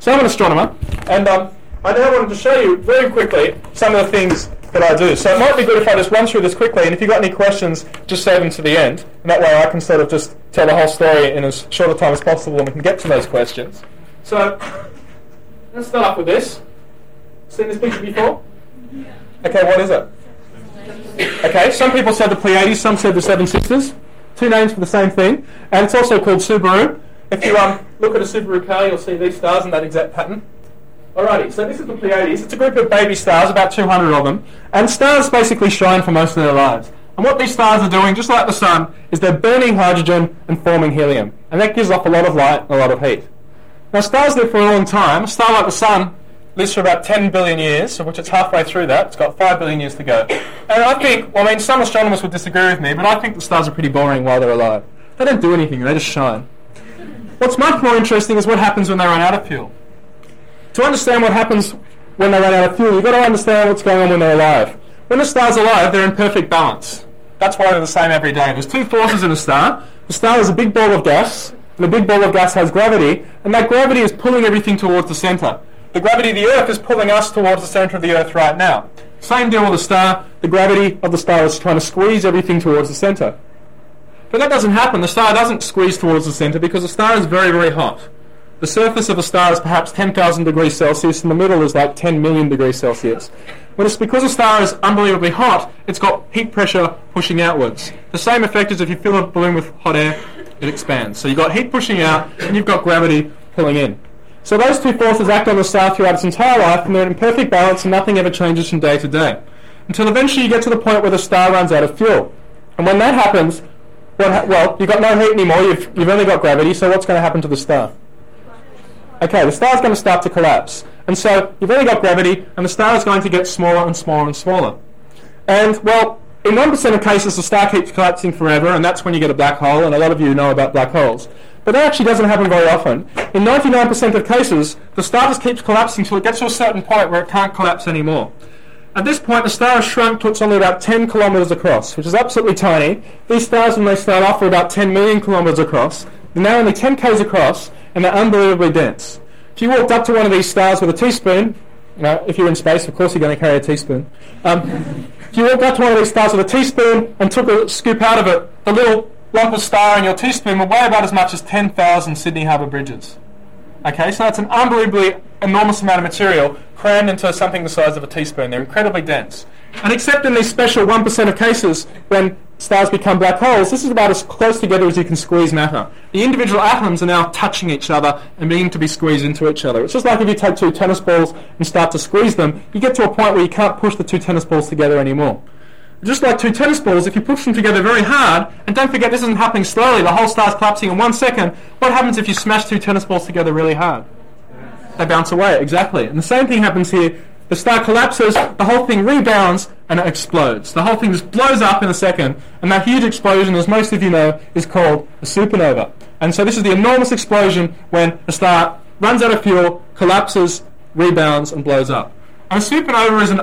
So I'm an astronomer, and I now wanted to show you very quickly some of the things that I do. So it might be good if I just run through this quickly, and if you've got any questions, just save them to the end. And that way I can sort of just tell the whole story in as short a time as possible, and we can get to those questions. So let's start off with this. Seen this picture before? Okay, what is it? Okay, some people said the Pleiades, some said the Seven Sisters. Two names for the same thing. And it's also called Subaru. If you look at a Subaru car, you'll see these stars in that exact pattern. Alrighty, so this is the Pleiades. It's a group of baby stars, about 200 of them. And stars basically shine for most of their lives. And what these stars are doing, just like the sun, is they're burning hydrogen and forming helium. And that gives off a lot of light and a lot of heat. Now stars live for a long time. A star like the sun lives for about 10 billion years, of which it's halfway through that. It's got 5 billion years to go. And I think, well, I mean, some astronomers would disagree with me, but I think the stars are pretty boring while they're alive. They don't do anything, they just shine. What's much more interesting is what happens when they run out of fuel. To understand what happens when they run out of fuel, you've got to understand what's going on when they're alive. When the star's alive, they're in perfect balance. That's why they're the same every day. There's two forces in a star. The star is a big ball of gas, and the big ball of gas has gravity, and that gravity is pulling everything towards the centre. The gravity of the Earth is pulling us towards the centre of the Earth right now. Same deal with the star. The gravity of the star is trying to squeeze everything towards the centre. But that doesn't happen. The star doesn't squeeze towards the centre because the star is very, very hot. The surface of a star is perhaps 10,000 degrees Celsius, and the middle is like 10 million degrees Celsius. When it's because a star is unbelievably hot, it's got heat pressure pushing outwards. The same effect as if you fill a balloon with hot air, it expands. So you've got heat pushing out, and you've got gravity pulling in. So those two forces act on the star throughout its entire life, and they're in perfect balance, and nothing ever changes from day to day. Until eventually you get to the point where the star runs out of fuel. And when that happens, well, you've got no heat anymore, you've only got gravity, so what's going to happen to the star? Okay, the star's going to start to collapse. And so you've only got gravity, and the star is going to get smaller and smaller and smaller. And, well, in 1% of cases, the star keeps collapsing forever, and that's when you get a black hole, and a lot of you know about black holes. But that actually doesn't happen very often. In 99% of cases, the star just keeps collapsing until it gets to a certain point where it can't collapse anymore. At this point, the star has shrunk to it's only about 10 kilometres across, which is absolutely tiny. These stars, when they start off, are about 10 million kilometres across. They're now only 10 k's across, and they're unbelievably dense. If you walked up to one of these stars with a teaspoon, if you're in space, of course you're going to carry a teaspoon. If you walked up to one of these stars with a teaspoon and took a scoop out of it, the little lump of star in your teaspoon will weigh about as much as 10,000 Sydney Harbour bridges. Okay, so that's an unbelievably enormous amount of material crammed into something the size of a teaspoon. They're incredibly dense. And except in these special 1% of cases when stars become black holes, this is about as close together as you can squeeze matter. The individual atoms are now touching each other and beginning to be squeezed into each other. It's just like if you take two tennis balls and start to squeeze them, you get to a point where you can't push the two tennis balls together anymore. Just like two tennis balls, if you push them together very hard, and don't forget this isn't happening slowly, the whole star's collapsing in 1 second, what happens if you smash two tennis balls together really hard? They bounce away, exactly. And the same thing happens here. The star collapses, the whole thing rebounds, and it explodes. The whole thing just blows up in a second, and that huge explosion, as most of you know, is called a supernova. And so this is the enormous explosion when a star runs out of fuel, collapses, rebounds, and blows up. And a supernova is an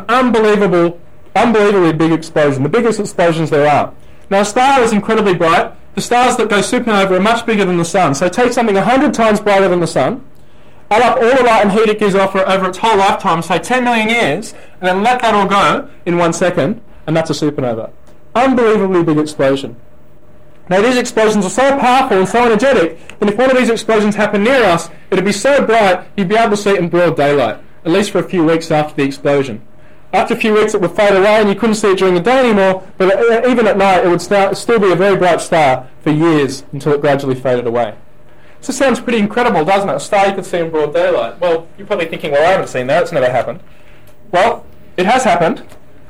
unbelievably big explosion, the biggest explosions there are. Now a star is incredibly bright. The stars that go supernova are much bigger than the sun. So take something 100 times brighter than the sun, add up all the light and heat it gives off over its whole lifetime, say 10 million years, and then let that all go in 1 second, and that's a supernova. Unbelievably big explosion. Now these explosions are so powerful and so energetic that if one of these explosions happened near us, it would be so bright you'd be able to see it in broad daylight, at least for a few weeks after the explosion. After a few weeks it would fade away and you couldn't see it during the day anymore, but even at night it would still be a very bright star for years until it gradually faded away. So it sounds pretty incredible, doesn't it? A star you could see in broad daylight. Well, you're probably thinking, well, I haven't seen that, it's never happened. Well, it has happened.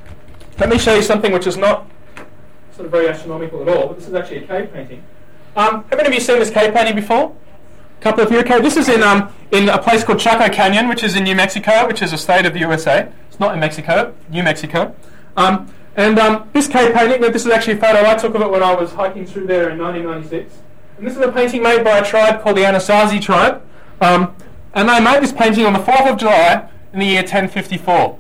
Let me show you something which is not sort of very astronomical at all, but this is actually a cave painting. Have any of you seen this cave painting before? A couple of you? Okay, this is in a place called Chaco Canyon, which is in New Mexico, which is a state of the USA. It's not in Mexico, New Mexico. This cave painting, this is actually a photo I took of it when I was hiking through there in 1996. And this is a painting made by a tribe called the Anasazi tribe. And they made this painting on the 4th of July in the year 1054,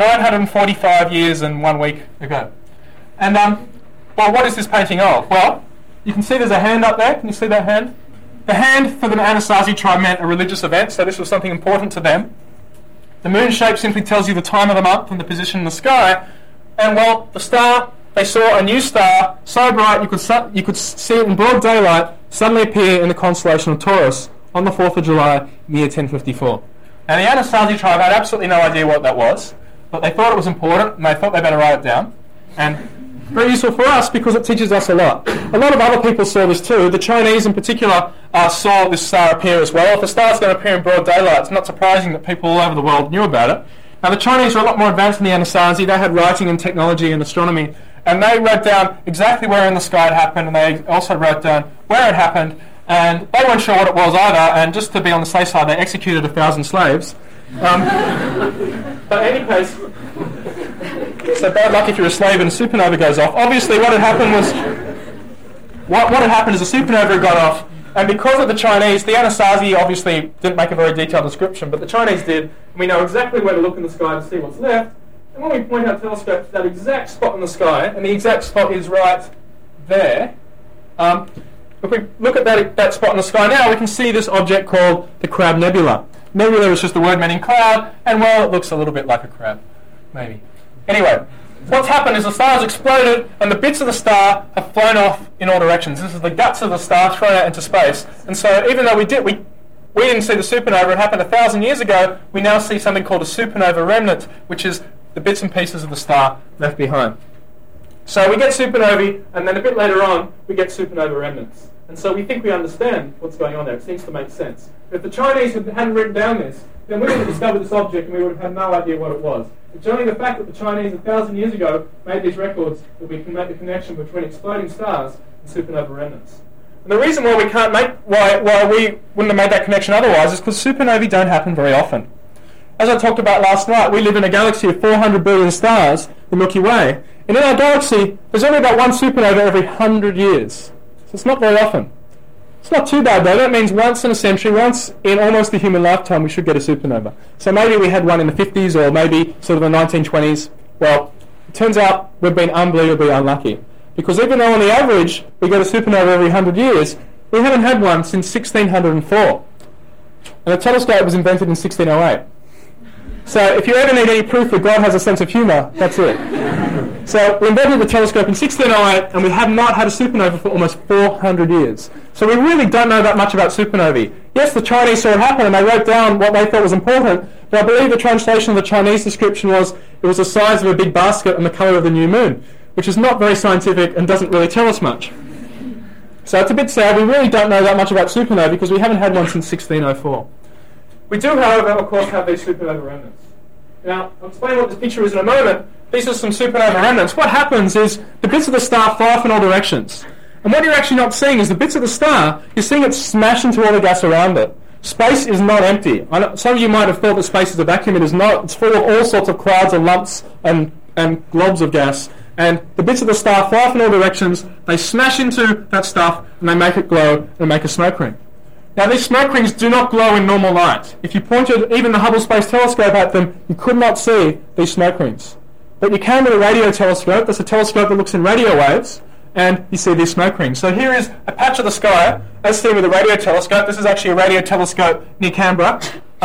945 years and 1 week ago. And, well, what is this painting of? Well, you can see there's a hand up there. Can you see that hand? The hand for the Anasazi tribe meant a religious event, so this was something important to them. The moon shape simply tells you the time of the month and the position in the sky. And well, the star, they saw a new star so bright you could see it in broad daylight suddenly appear in the constellation of Taurus on the 4th of July, in the year 1054. Now the Anasazi tribe had absolutely no idea what that was, but they thought it was important and they thought they better write it down. And very useful for us because it teaches us a lot. A lot of other people saw this too. The Chinese in particular saw this star appear as well. If a star's going to appear in broad daylight, it's not surprising that people all over the world knew about it. Now the Chinese were a lot more advanced than the Anasazi. They had writing and technology and astronomy, and they wrote down exactly where in the sky it happened, and they also wrote down where it happened, and they weren't sure what it was either, and just to be on the safe side, they executed 1,000 slaves. But in any case, so bad luck if you're a slave and a supernova goes off. Obviously what had happened was, what had happened is a supernova had gone off, and because of the Chinese, the Anasazi obviously didn't make a very detailed description, but the Chinese did, and we know exactly where to look in the sky to see what's left. And when we point our telescope to that exact spot in the sky, and the exact spot is right there, if we look at that spot in the sky now, we can see this object called the Crab Nebula. Nebula is just a word meaning cloud, and well, it looks a little bit like a crab, maybe. Anyway, what's happened is the star has exploded, and the bits of the star have flown off in all directions. This is the guts of the star thrown out into space. And so even though we didn't see the supernova, it happened 1,000 years ago, we now see something called a supernova remnant, which is the bits and pieces of the star left behind. So we get supernovae, and then a bit later on, we get supernova remnants. And so we think we understand what's going on there. It seems to make sense. But if the Chinese hadn't written down this, then we would have discovered this object and we would have had no idea what it was. It's only the fact that the Chinese 1,000 years ago made these records that we can make the connection between exploding stars and supernova remnants. And the reason why we can't make why we wouldn't have made that connection otherwise is because supernovae don't happen very often. As I talked about last night, we live in a galaxy of 400 billion stars, the Milky Way, and in our galaxy there's only about one supernova every 100 years. So it's not very often. It's not too bad though. That means once in a century, once in almost the human lifetime, we should get a supernova. So maybe we had one in the 50s or maybe sort of the 1920s. Well, it turns out we've been unbelievably unlucky. Because even though on the average we get a supernova every 100 years, we haven't had one since 1604. And the telescope was invented in 1608. So if you ever need any proof that God has a sense of humour, that's it. So we invented the telescope in 1608, and we have not had a supernova for almost 400 years. So we really don't know that much about supernovae. Yes, the Chinese saw it happen, and they wrote down what they thought was important, but I believe the translation of the Chinese description was it was the size of a big basket and the colour of the new moon, which is not very scientific and doesn't really tell us much. So it's a bit sad. We really don't know that much about supernovae because we haven't had one since 1604. We do, however, of course, have these supernova remnants. Now, I'll explain what this picture is in a moment. These are some supernova remnants. What happens is the bits of the star fly off in all directions. And what you're actually not seeing is the bits of the star, you're seeing it smash into all the gas around it. Space is not empty. Some of you might have thought that space is a vacuum. It is not. It's full of all sorts of clouds and lumps and globs of gas. And the bits of the star fly off in all directions. They smash into that stuff and they make it glow and make a smoke ring. Now these smoke rings do not glow in normal light. If you pointed even the Hubble Space Telescope at them, you could not see these smoke rings. But you can with a radio telescope. That's a telescope that looks in radio waves, and you see these smoke rings. So here is a patch of the sky, as seen with a radio telescope. This is actually a radio telescope near Canberra.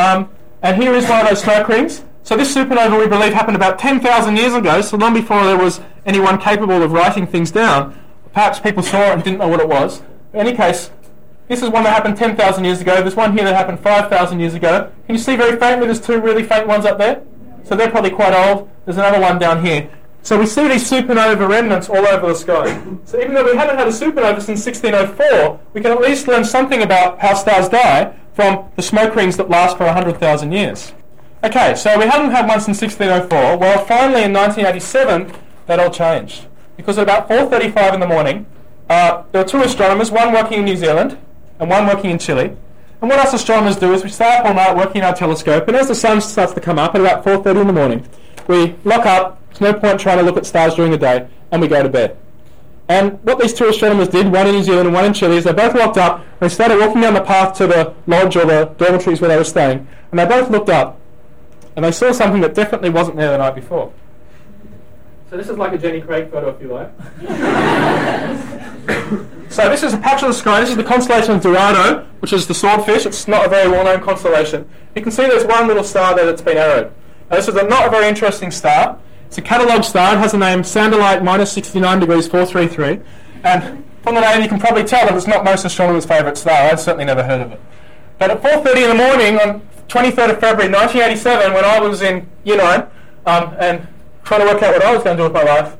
And here is one of those smoke rings. So this supernova, we believe, happened about 10,000 years ago, so long before there was anyone capable of writing things down. Perhaps people saw it and didn't know what it was. In any case, this is one that happened 10,000 years ago. There's one here that happened 5,000 years ago. Can you see very faintly there's two really faint ones up there? So they're probably quite old. There's another one down here. So we see these supernova remnants all over the sky. So even though we haven't had a supernova since 1604, we can at least learn something about how stars die from the smoke rings that last for 100,000 years. Okay, so we haven't had one since 1604. Well, finally in 1987, that all changed. Because at about 4:35 in the morning, there were two astronomers, one working in New Zealand and one working in Chile. And what us astronomers do is we stay up all night working our telescope, and as the sun starts to come up at about 4:30 in the morning, we lock up. There's no point trying to look at stars during the day, and we go to bed. And what these two astronomers did, one in New Zealand and one in Chile, is they both locked up, and they started walking down the path to the lodge or the dormitories where they were staying, and they both looked up, and they saw something that definitely wasn't there the night before. So this is like a Jenny Craig photo, if you like. So this is a patch of the sky. This is the constellation of Dorado, which is the swordfish. It's not a very well-known constellation. You can see there's one little star there that's been arrowed. Now, this is not a very interesting star. It's a catalogue star. It has the name Sandelite minus 69 degrees 433. And from the name, you can probably tell that it's not most astronomers' favourite star. I've certainly never heard of it. But at 4:30 in the morning on 23rd of February 1987, when I was in Year 9 and trying to work out what I was going to do with my life,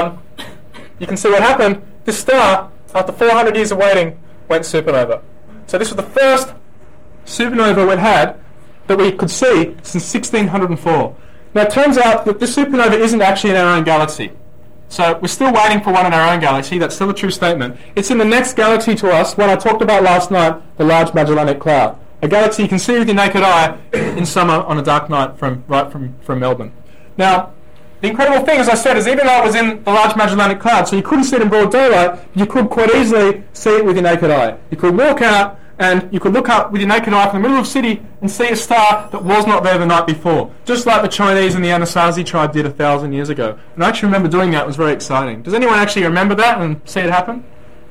you can see what happened. This star, after 400 years of waiting, went supernova. So this was the first supernova we'd had that we could see since 1604. Now it turns out that this supernova isn't actually in our own galaxy. So we're still waiting for one in our own galaxy. That's still a true statement. It's in the next galaxy to us, what I talked about last night, the Large Magellanic Cloud. A galaxy you can see with your naked eye in summer on a dark night from Melbourne. Now, the incredible thing, as I said, is even though it was in the Large Magellanic Cloud, so you couldn't see it in broad daylight, you could quite easily see it with your naked eye. You could walk out and you could look up with your naked eye from the middle of the city and see a star that was not there the night before, just like the Chinese and the Anasazi tribe did 1,000 years ago. And I actually remember doing that. It was very exciting. Does anyone actually remember that and see it happen?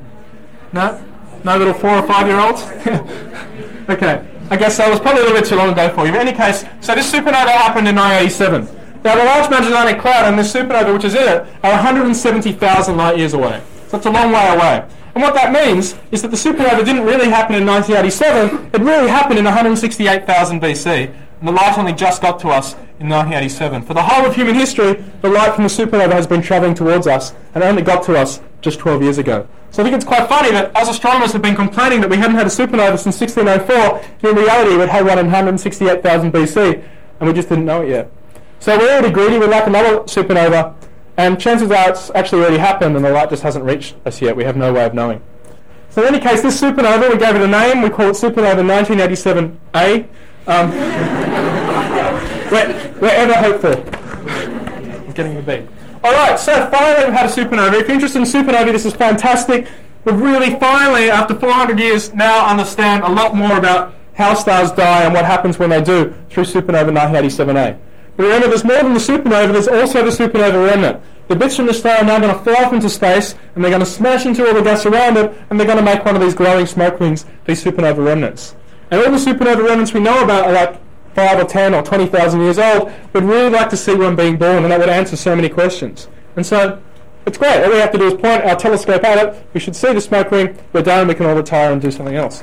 No? No little 4 or 5 year olds? Okay. I guess that was probably a little bit too long ago for you. But in any case, so this supernova happened in 1987. Now the Large Magellanic Cloud and this supernova which is in it are 170,000 light years away. So it's a long way away. And what that means is that the supernova didn't really happen in 1987, it really happened in 168,000 BC, and the light only just got to us in 1987. For the whole of human history, the light from the supernova has been travelling towards us, and only got to us just 12 years ago. So I think it's quite funny that as astronomers have been complaining that we hadn't had a supernova since 1604, in reality we'd had one in 168,000 BC, and we just didn't know it yet. So we're already greedy, we'd like another supernova, and chances are it's actually already happened and the light just hasn't reached us yet. We have no way of knowing. So in any case, this supernova, we gave it a name. We call it supernova 1987A. We're ever hopeful. I'm getting the beat. All right, so finally we've had a supernova. If you're interested in supernovae, this is fantastic. We've really finally, after 400 years, now understand a lot more about how stars die and what happens when they do through supernova 1987A. But remember, there's more than the supernova, there's also the supernova remnant. The bits from the star are now going to fly off into space, and they're going to smash into all the gas around it, and they're going to make one of these glowing smoke rings, these supernova remnants. And all the supernova remnants we know about are like 5 or 10 or 20,000 years old. We'd really like to see one being born, and that would answer so many questions. And so, it's great. All we have to do is point our telescope at it. We should see the smoke ring. We're done. We can all retire and do something else.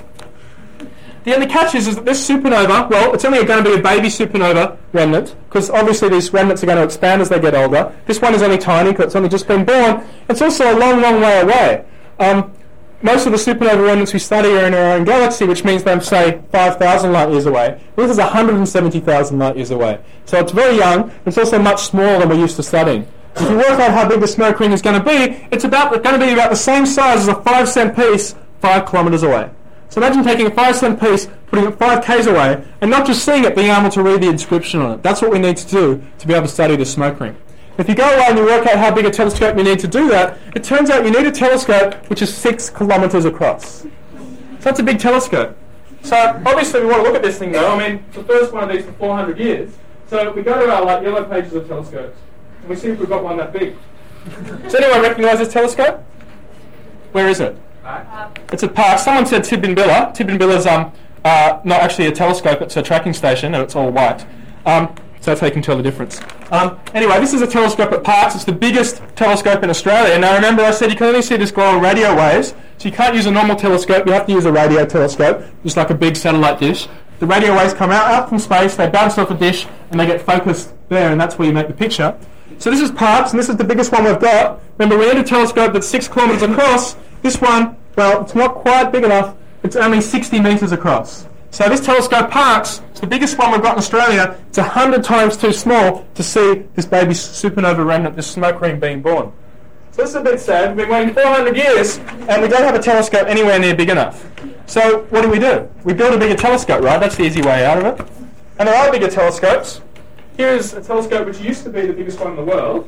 The only catch is that this supernova, well, it's only going to be a baby supernova remnant, because obviously these remnants are going to expand as they get older. This one is only tiny because it's only just been born. It's also a long, long way away. Most of the supernova remnants we study are in our own galaxy, which means they're, say, 5,000 light years away. This is 170,000 light years away. So it's very young. It's also much smaller than we're used to studying. So if you work out how big the smoke ring is going to be, it's going to be about the same size as a 5-cent piece 5 kilometres away. So imagine taking a 5-cent piece, putting it 5 k's away, and not just seeing it, being able to read the inscription on it. That's what we need to do to be able to study the smoke ring. If you go away and you work out how big a telescope you need to do that, it turns out you need a telescope which is 6 kilometres across. So that's a big telescope. So obviously we want to look at this thing though. I mean, the first one of these for 400 years. So we go to our yellow pages of telescopes, and we see if we've got one that big. Does anyone recognise this telescope? Where is it? It's at Parkes. Someone said Tidbinbilla. Tidbinbilla's not actually a telescope, it's a tracking station, and it's all white. So that's how you can tell the difference. Anyway, this is a telescope at Parkes. It's the biggest telescope in Australia. Now remember I said you can only see this glow radio waves, so you can't use a normal telescope, you have to use a radio telescope, just like a big satellite dish. The radio waves come out from space, they bounce off a dish, and they get focused there, and that's where you make the picture. So this is Parkes, and this is the biggest one we've got. Remember, we need a telescope that's 6 kilometres across. This one, well, it's not quite big enough. It's only 60 metres across. So this telescope Parkes, it's the biggest one we've got in Australia. It's 100 times too small to see this baby supernova remnant, this smoke ring being born. So this is a bit sad. We've been waiting 400 years, and we don't have a telescope anywhere near big enough. So what do? We build a bigger telescope, right? That's the easy way out of it. And there are bigger telescopes. Here's a telescope which used to be the biggest one in the world.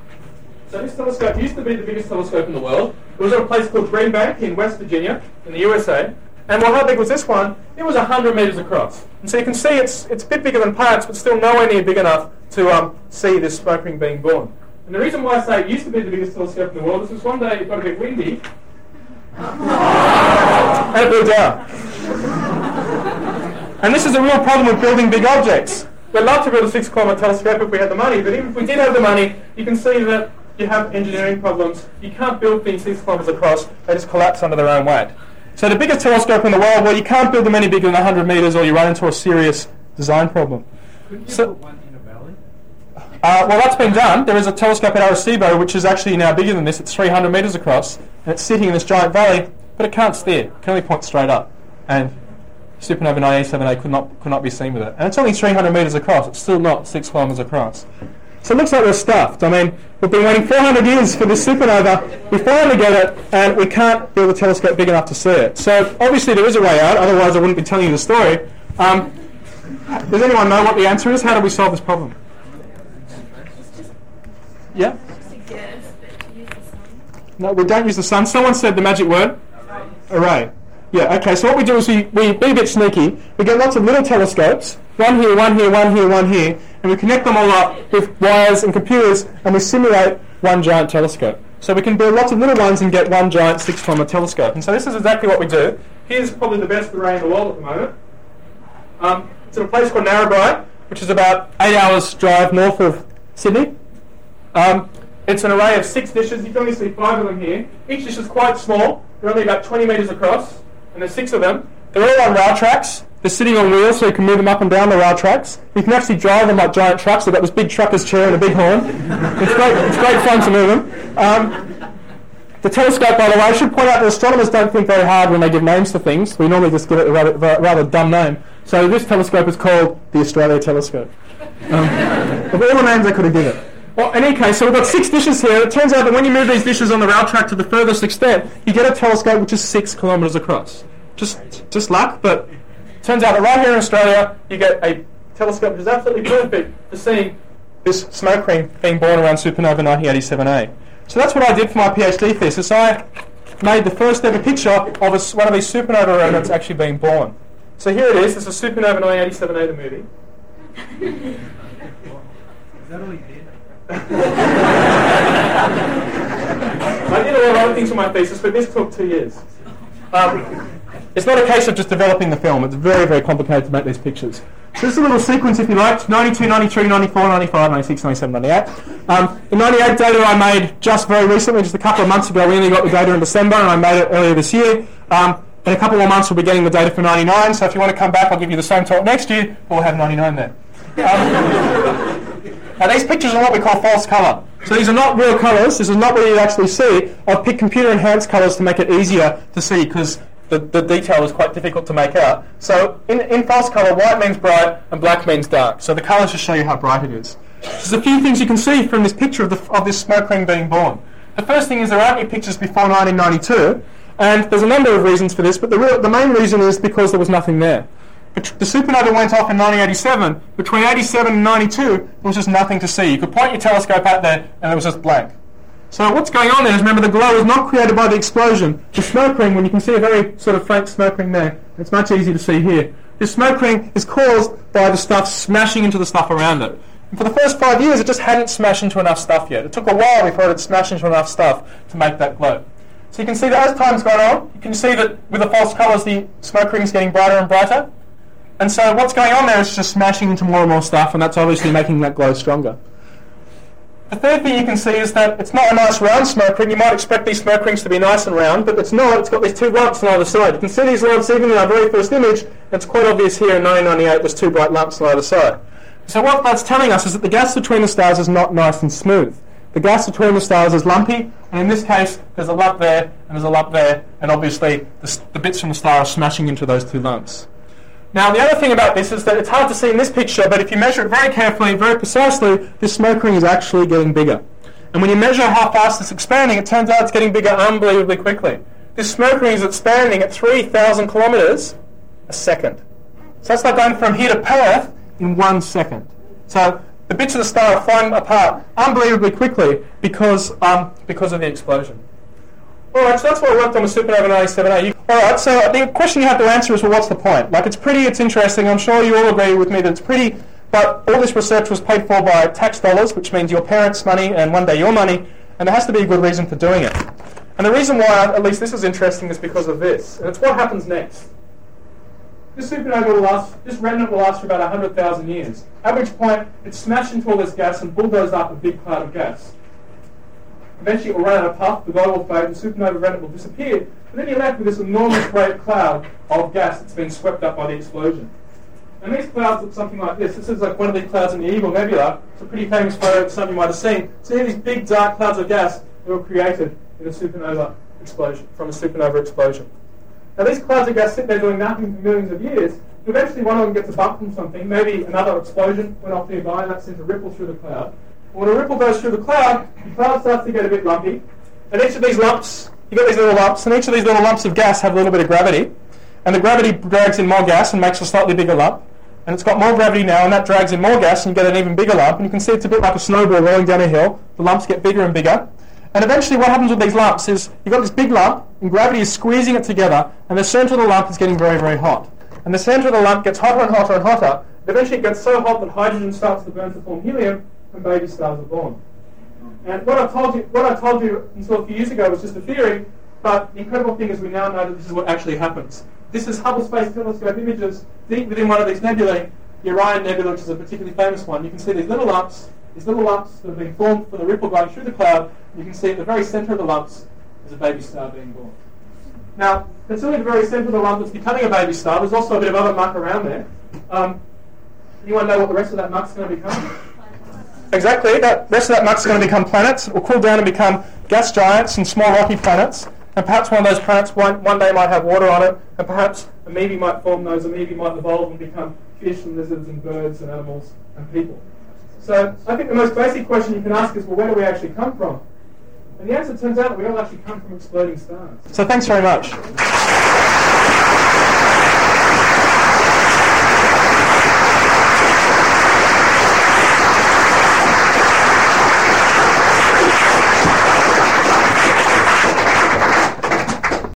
So this telescope used to be the biggest telescope in the world. It was at a place called Green Bank in West Virginia, in the USA. And well, how big was this one? It was 100 metres across. And so you can see it's a bit bigger than Parkes, but still nowhere near big enough to see this smoke ring being born. And the reason why I say it used to be the biggest telescope in the world is because one day it got a bit windy, And it blew down. And this is a real problem with building big objects. We'd love to build a 6-kilometre telescope if we had the money, but even if we did have the money, you can see that you have engineering problems. You can't build things 6 kilometres across, they just collapse under their own weight. So the biggest telescope in the world, well, you can't build them any bigger than 100 metres or you run into a serious design problem. Couldn't you put one in a valley? Well, that's been done. There is a telescope at Arecibo which is actually now bigger than this. It's 300 metres across, and it's sitting in this giant valley, but it can't steer. It can only point straight up. And supernova 987A could not be seen with it. And it's only 300 metres across. It's still not 6 kilometres across. So it looks like we're stuffed. I mean, we've been waiting 400 years for this supernova. We finally get it, and we can't build a telescope big enough to see it. So obviously there is a way out, otherwise I wouldn't be telling you the story. Does anyone know what the answer is? How do we solve this problem? Yeah? No, we don't use the sun. Someone said the magic word? Array. Yeah, okay, so what we do is we be a bit sneaky. We get lots of little telescopes, one here, one here, one here, one here, and we connect them all up with wires and computers, and we simulate one giant telescope. So we can build lots of little ones and get one giant 6-kilometre telescope. And so this is exactly what we do. Here's probably the best array in the world at the moment. It's in a place called Narrabri, which is about 8 hours drive north of Sydney. It's an array of 6 dishes. You can only see 5 of them here. Each dish is quite small. They're only about 20 metres across, and there's 6 of them. They're all on rail tracks. They're sitting on wheels, so you can move them up and down the rail tracks. You can actually drive them like giant trucks. They've got this big trucker's chair and a big horn. It's great fun to move them. The telescope, by the way, I should point out that astronomers don't think very hard when they give names to things. We normally just give it a rather dumb name. So this telescope is called the Australia Telescope. Of all the names I could have given it. Well, in any case, so we've got 6 dishes here. It turns out that when you move these dishes on the rail track to the furthest extent, you get a telescope which is 6 kilometres across. Just luck, but it turns out that right here in Australia, you get a telescope which is absolutely perfect for seeing this smoke ring being born around supernova 1987A. So that's what I did for my PhD thesis. I made the first ever picture of one of these supernova remnants actually being born. So here it is. This is supernova 1987A, the movie. Is that all you did? I did a lot of other things for my thesis, but this took 2 years. It's not a case of just developing the film. It's very, very complicated to make these pictures. So this is a little sequence, if you like, 92, 93, 94, 95, 96, 97, 98. The 98 data I made just very recently, just a couple of months ago. We only got the data in December, and I made it earlier this year. In a couple more months, we'll be getting the data for 99, so if you want to come back, I'll give you the same talk next year, but we'll have 99 there. Now these pictures are what we call false colour. So these are not real colours, this is not what you actually see. I've picked computer enhanced colours to make it easier to see because the detail is quite difficult to make out. So in false colour, white means bright and black means dark. So the colours just show you how bright it is. There's a few things you can see from this picture of this smoke ring being born. The first thing is there aren't any pictures before 1992, and there's a number of reasons for this, but the main reason is because there was nothing there. The supernova went off in 1987. Between 87 and 92, there was just nothing to see. You could point your telescope out there, and it was just blank. So what's going on there is, remember, the glow is not created by the explosion. The smoke ring, when you can see a very sort of faint smoke ring there, it's much easier to see here. This smoke ring is caused by the stuff smashing into the stuff around it. And for the first 5 years, it just hadn't smashed into enough stuff yet. It took a while before it had smashed into enough stuff to make that glow. So you can see that as time's gone on, you can see that with the false colours, the smoke ring is getting brighter and brighter. And so what's going on there is just smashing into more and more stuff, and that's obviously making that glow stronger. The third thing you can see is that it's not a nice round smoke ring. You might expect these smoke rings to be nice and round, but it's not. It's got these 2 lumps on either side. You can see these lumps even in our very first image, and it's quite obvious here in 1998 there's 2 bright lumps on either side. So what that's telling us is that the gas between the stars is not nice and smooth. The gas between the stars is lumpy, and in this case there's a lump there, and there's a lump there, and obviously the bits from the star are smashing into those 2 lumps. Now, the other thing about this is that it's hard to see in this picture, but if you measure it very carefully, very precisely, this smoke ring is actually getting bigger. And when you measure how fast it's expanding, it turns out it's getting bigger unbelievably quickly. This smoke ring is expanding at 3,000 kilometres a second. So that's like going from here to Perth in 1 second. So the bits of the star are flying apart unbelievably quickly because of the explosion. Alright, so that's what I worked on with supernova 1987A. Alright, so the question you have to answer is, well, what's the point? Like, it's pretty, it's interesting, I'm sure you all agree with me that it's pretty, but all this research was paid for by tax dollars, which means your parents' money and one day your money, and there has to be a good reason for doing it. And the reason why, at least this is interesting, is because of this. And it's what happens next. This supernova this remnant will last for about 100,000 years. At which point, it's smashed into all this gas and bulldozed up a big cloud of gas. Eventually, it will run out of puff, the glow will fade, the supernova remnant will disappear, and then you're left with this enormous great cloud of gas that's been swept up by the explosion. And these clouds look something like this. This is like one of these clouds in the Eagle Nebula. It's a pretty famous photo that some of you might have seen. So here are these big dark clouds of gas that were created in a supernova explosion, from a supernova explosion. Now these clouds of gas sit there doing nothing for millions of years. Eventually one of them gets a bump from something. Maybe another explosion went off nearby and that sends a ripple through the cloud. When a ripple goes through the cloud starts to get a bit lumpy. And each of these lumps, you've got these little lumps, and each of these little lumps of gas have a little bit of gravity. And the gravity drags in more gas and makes a slightly bigger lump. And it's got more gravity now, and that drags in more gas, and you get an even bigger lump. And you can see it's a bit like a snowball rolling down a hill. The lumps get bigger and bigger. And eventually what happens with these lumps is you've got this big lump, and gravity is squeezing it together, and the centre of the lump is getting very, very hot. And the centre of the lump gets hotter and hotter and hotter. Eventually it gets so hot that hydrogen starts to burn to form helium, and baby stars are born. And what I told you until a few years ago was just a theory, but the incredible thing is we now know that this is what actually happens. This is Hubble Space Telescope images deep within one of these nebulae, the Orion Nebula, which is a particularly famous one. You can see these little lumps that have been formed from the ripple going through the cloud. You can see at the very centre of the lumps is a baby star being born. Now, considering the very centre of the lump that's becoming a baby star, there's also a bit of other muck around there. Anyone know what the rest of that muck's going to become? Exactly. The rest of that muck's going to become planets. It will cool down and become gas giants and small rocky planets. And perhaps one of those planets one day might have water on it, and perhaps amoeba might form those. Amoeba might evolve and become fish and lizards and birds and animals and people. So I think the most basic question you can ask is, well, where do we actually come from? And the answer turns out that we all actually come from exploding stars. So thanks very much.